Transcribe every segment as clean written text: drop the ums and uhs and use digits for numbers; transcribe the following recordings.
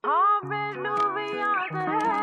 हाँ मैनू भी याद है।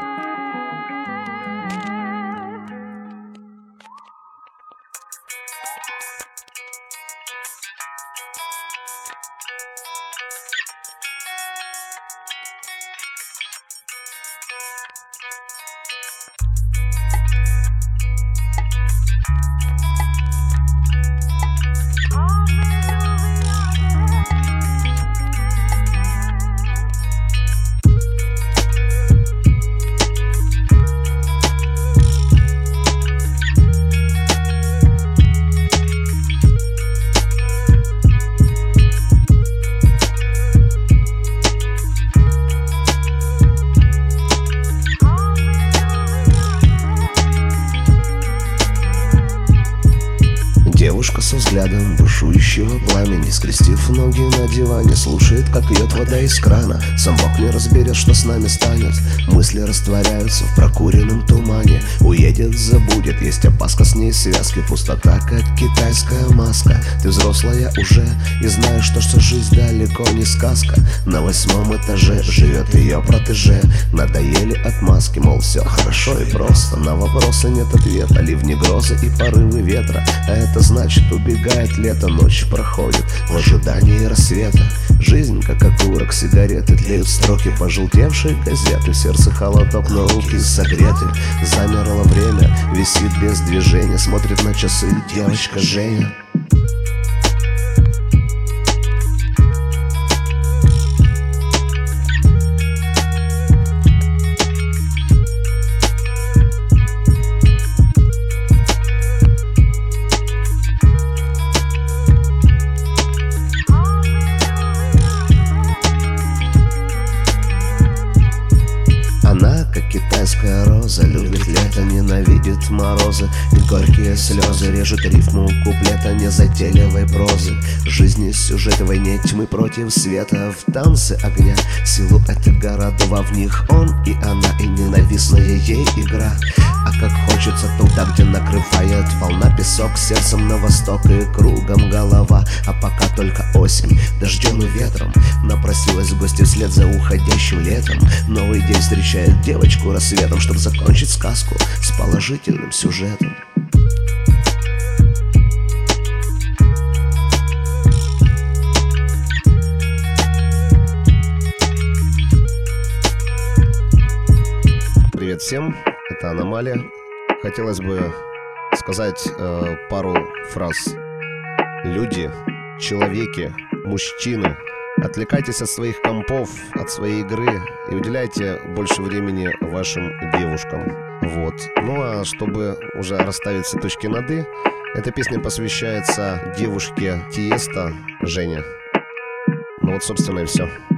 Девушка со взглядом бушующего пламени, скрестив ноги на диване, слушает, как льет вода из крана. Сам Бог не разберет, что с нами станет. Мысли растворяются в прокуренном тумане. Уедет, забудет, есть опаска с ней связки. Пустота, как китайская маска. Ты взрослая уже и знаешь, что жизнь далеко не сказка. На 8-м этаже живет ее протеже. Надоели отмазки, мол, все хорошо и просто. На вопросы нет ответа, ливни, грозы и порывы ветра. А это значит, убегает лето, ночь проходит в ожидании рассвета. Жизнь, как окурок сигареты, тлеют строки пожелтевшей газеты. В сердце холодок, но руки согреты. Замерло время, висит без движения. Смотрит на часы девочка Женя. Она, как китайская роза, любит лето, ненавидит морозы. И горькие слезы режут рифму куплета незатейливой прозы. Жизни сюжет в войне тьмы против света. В танце огня силуэты городов, а в них он и она, и ненавистная ей игра. А как хочется туда, где накрывает волна, песок сердцем на восток и кругом голова. А пока только осень, дождем и ветром напросилась в гости вслед за уходящим летом. Новый день встречает девочку рассветом, чтобы закончить сказку с положительным сюжетом. Привет всем, это Аномалия. Хотелось бы сказать пару фраз. Люди, человеки, мужчины, отвлекайтесь от своих компов, от своей игры и уделяйте больше времени вашим девушкам. Вот. Ну а чтобы уже расставить все точки над «и», эта песня посвящается девушке Тиеста Жене. Ну вот, собственно, и все.